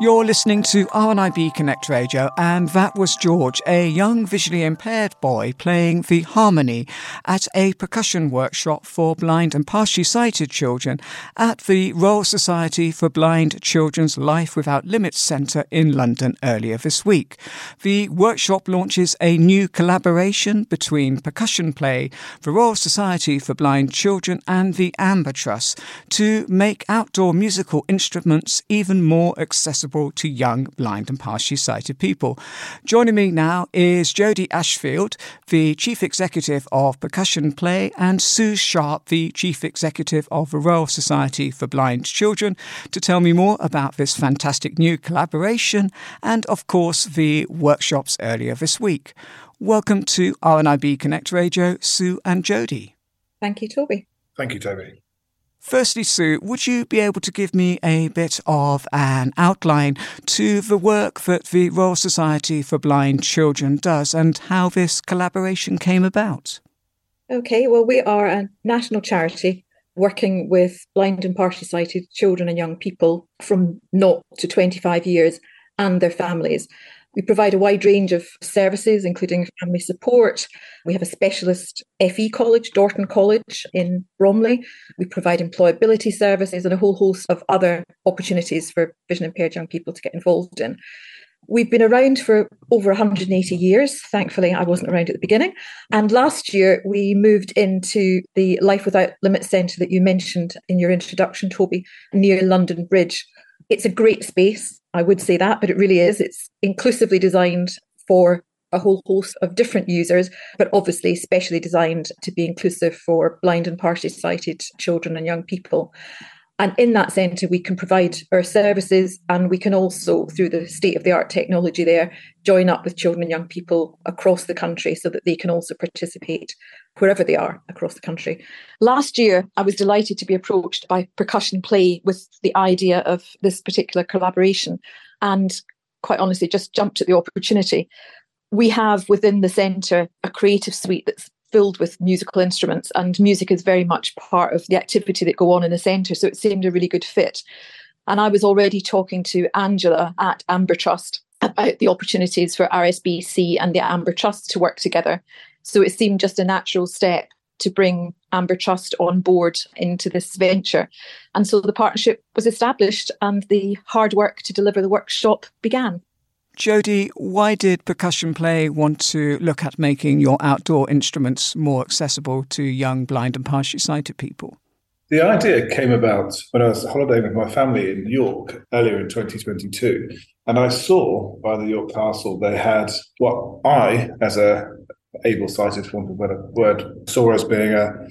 You're listening to RNIB Connect Radio, and that was George, a young visually impaired boy playing the harmony at a percussion workshop for blind and partially sighted children at the Royal Society for Blind Children's Life Without Limits Centre in London earlier this week. The workshop launches a new collaboration between Percussion Play, the Royal Society for Blind Children and the Amber Trust to make outdoor musical instruments even more accessible to young blind and partially sighted people. Joining me now is Jodie Ashfield, the Chief Executive of Percussion Play, and Sue Sharp, the Chief Executive of the Royal Society for Blind Children, to tell me more about this fantastic new collaboration and, of course, the workshops earlier this week. Welcome to RNIB Connect Radio, Sue and Jodie. Thank you, Toby. Thank you, Toby. Firstly, Sue, would you be able to give me a bit of an outline to the work that the Royal Society for Blind Children does and how this collaboration came about? Okay, well, we are a national charity working with blind and partially sighted children and young people from 0 to 25 years and their families. We provide a wide range of services, including family support. We have a specialist FE college, Dorton College in Bromley. We provide employability services and a whole host of other opportunities for vision impaired young people to get involved in. We've been around for over 180 years. Thankfully, I wasn't around at the beginning. And last year, we moved into the Life Without Limits Centre that you mentioned in your introduction, Toby, near London Bridge. It's a great space, I would say that, but it really is. It's inclusively designed for a whole host of different users, but obviously specially designed to be inclusive for blind and partially sighted children and young people. And in that centre, we can provide our services, and we can also, through the state-of-the-art technology there, join up with children and young people across the country so that they can also participate wherever they are across the country. Last year, I was delighted to be approached by Percussion Play with the idea of this particular collaboration, and quite honestly, just jumped at the opportunity. We have within the centre a creative suite that's filled with musical instruments, and music is very much part of the activity that go on in the centre, so it seemed a really good fit. And I was already talking to Angela at Amber Trust about the opportunities for RSBC and the Amber Trust to work together. So it seemed just a natural step to bring Amber Trust on board into this venture. And so the partnership was established and the hard work to deliver the workshop began. Jodie, why did Percussion Play want to look at making your outdoor instruments more accessible to young blind and partially sighted people? The idea came about when I was holidaying with my family in York earlier in 2022, and I saw by the York Castle they had what I, as a able-sighted, for want of a better word, saw as being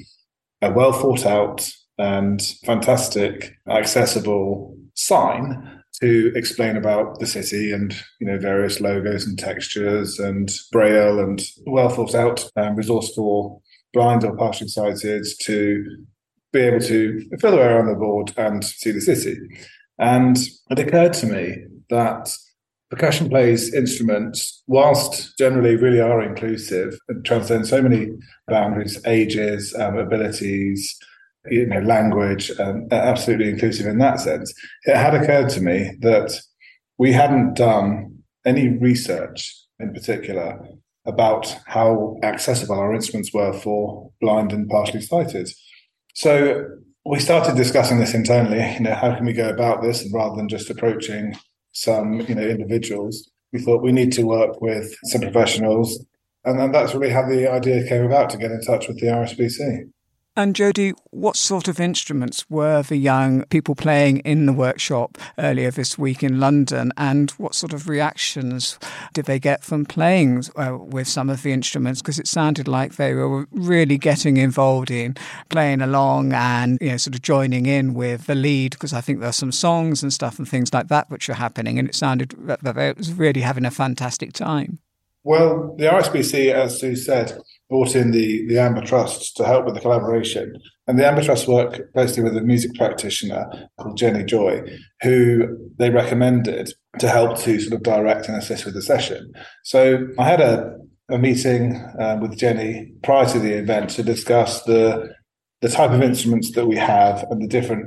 a well thought out and fantastic accessible sign to explain about the city and, various logos and textures and braille and well thought out resource for blind or partially sighted to be able to feel their way around the board and see the city. And it occurred to me that Percussion Play's instruments, whilst generally really are inclusive and transcend so many boundaries, ages, abilities, language, absolutely inclusive in that sense. It had occurred to me that we hadn't done any research in particular about how accessible our instruments were for blind and partially sighted. So we started discussing this internally, how can we go about this? And rather than just approaching some, individuals, we thought we need to work with some professionals. And that's really how the idea came about, to get in touch with the RSBC. And Jodie, what sort of instruments were the young people playing in the workshop earlier this week in London, and what sort of reactions did they get from playing with some of the instruments? Because it sounded like they were really getting involved in playing along and sort of joining in with the lead, because I think there's some songs and stuff and things like that which were happening, and it sounded that they was really having a fantastic time. Well, the RSBC, as Sue said, brought in the Amber Trust to help with the collaboration. And the Amber Trust work closely with a music practitioner called Jenny Joy, who they recommended to help to sort of direct and assist with the session. So I had a meeting with Jenny prior to the event to discuss the type of instruments that we have and the different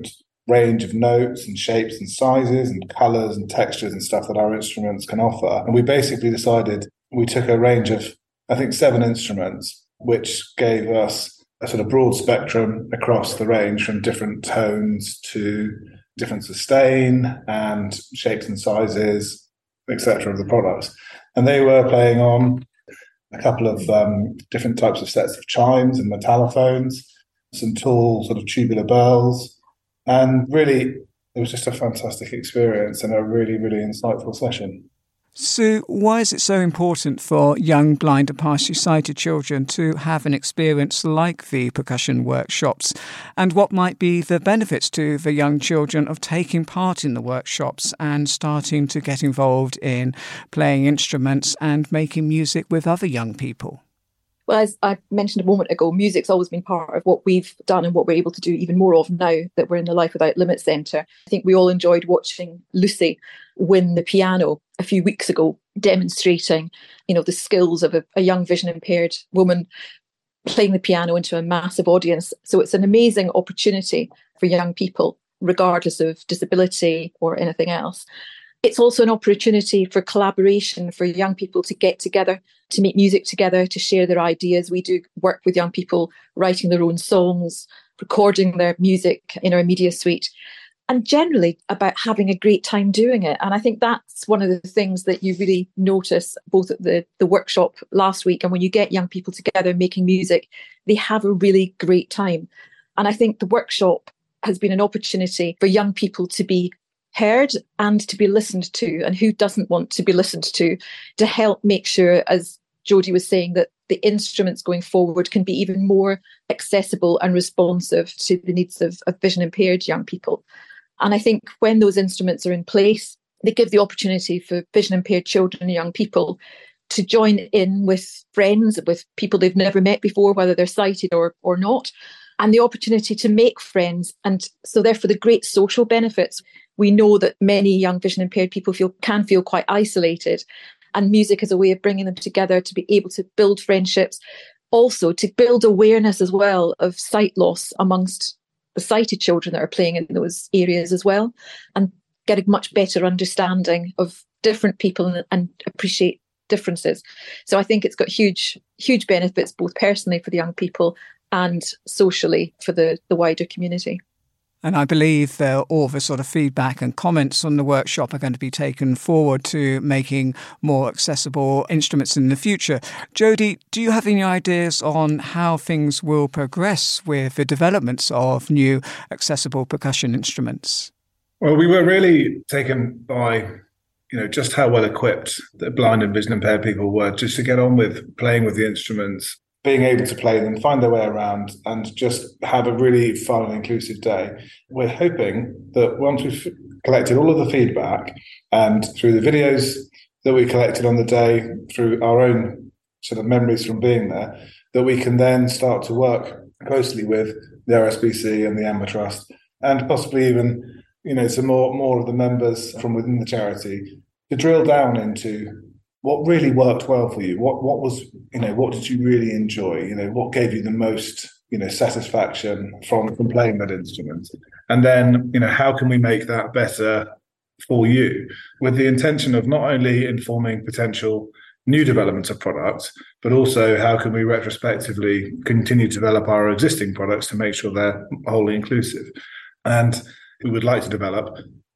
range of notes and shapes and sizes and colours and textures and stuff that our instruments can offer. And we basically decided, we took a range of, I think, 7 instruments, which gave us a sort of broad spectrum across the range, from different tones to different sustain and shapes and sizes, etc. of the products. And they were playing on a couple of different types of sets of chimes and metallophones, some tall sort of tubular bells. And really, it was just a fantastic experience and a really, really insightful session. Sue, why is it so important for young blind and partially sighted children to have an experience like the percussion workshops? And what might be the benefits to the young children of taking part in the workshops and starting to get involved in playing instruments and making music with other young people? Well, as I mentioned a moment ago, music's always been part of what we've done and what we're able to do even more of now that we're in the Life Without Limits Centre. I think we all enjoyed watching Lucy win the piano a few weeks ago, demonstrating, the skills of a young vision impaired woman playing the piano into a massive audience. So it's an amazing opportunity for young people, regardless of disability or anything else. It's also an opportunity for collaboration, for young people to get together, to make music together, to share their ideas. We do work with young people writing their own songs, recording their music in our media suite, and generally about having a great time doing it. And I think that's one of the things that you really notice both at the workshop last week and when you get young people together making music, they have a really great time. And I think the workshop has been an opportunity for young people to be heard and to be listened to, and who doesn't want to be listened to help make sure, as Jodie was saying, that the instruments going forward can be even more accessible and responsive to the needs of vision impaired young people. And I think when those instruments are in place, they give the opportunity for vision impaired children and young people to join in with friends, with people they've never met before, whether they're sighted or not, and the opportunity to make friends. And so therefore the great social benefits. We know that many young vision impaired people can feel quite isolated, and music is a way of bringing them together to be able to build friendships, also to build awareness as well of sight loss amongst the sighted children that are playing in those areas as well, and get a much better understanding of different people and appreciate differences. So I think it's got huge benefits, both personally for the young people and socially for the wider community. And I believe all the sort of feedback and comments on the workshop are going to be taken forward to making more accessible instruments in the future. Jodie, do you have any ideas on how things will progress with the developments of new accessible percussion instruments? Well, we were really taken by, just how well equipped the blind and vision impaired people were just to get on with playing with the instruments, being able to play them, find their way around, and just have a really fun and inclusive day. We're hoping that once we've collected all of the feedback and through the videos that we collected on the day, through our own sort of memories from being there, that we can then start to work closely with the RSPC and the Amber Trust, and possibly even, some more of the members from within the charity to drill down into what really worked well for you. What was, what did you really enjoy? What gave you the most, satisfaction from playing that instrument? And then, how can we make that better for you, with the intention of not only informing potential new developments of products, but also how can we retrospectively continue to develop our existing products to make sure they're wholly inclusive. And we would like to develop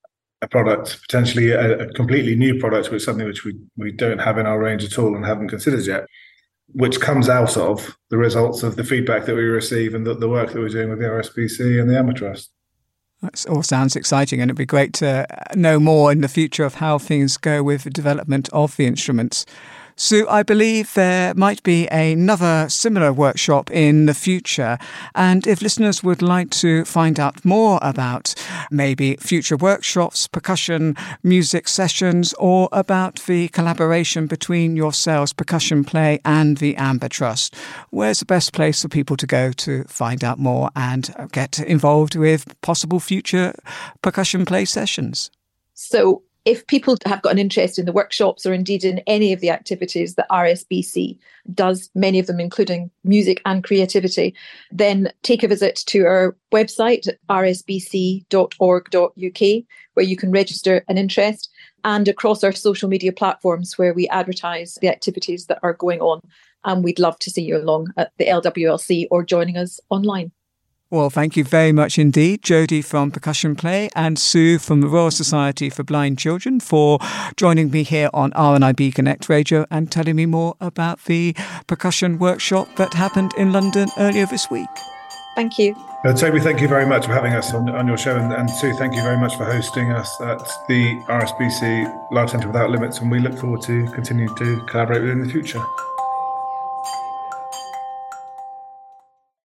a product, potentially a completely new product, which is something which we don't have in our range at all and haven't considered yet, which comes out of the results of the feedback that we receive and the work that we're doing with the RSPC and the Amber Trust. That all sounds exciting, and it'd be great to know more in the future of how things go with the development of the instruments. Sue, I believe there might be another similar workshop in the future. And if listeners would like to find out more about maybe future workshops, percussion, music sessions, or about the collaboration between yourselves, Percussion Play, and the Amber Trust, where's the best place for people to go to find out more and get involved with possible future Percussion Play sessions? So if people have got an interest in the workshops or indeed in any of the activities that RSBC does, many of them including music and creativity, then take a visit to our website at rsbc.org.uk, where you can register an interest, and across our social media platforms where we advertise the activities that are going on. And we'd love to see you along at the LWLC or joining us online. Well, thank you very much indeed, Jodie from Percussion Play and Sue from the Royal Society for Blind Children, for joining me here on RNIB Connect Radio and telling me more about the percussion workshop that happened in London earlier this week. Thank you. Toby, thank you very much for having us on your show. And Sue, thank you very much for hosting us at the RSBC Live Centre Without Limits. And we look forward to continuing to collaborate with you in the future.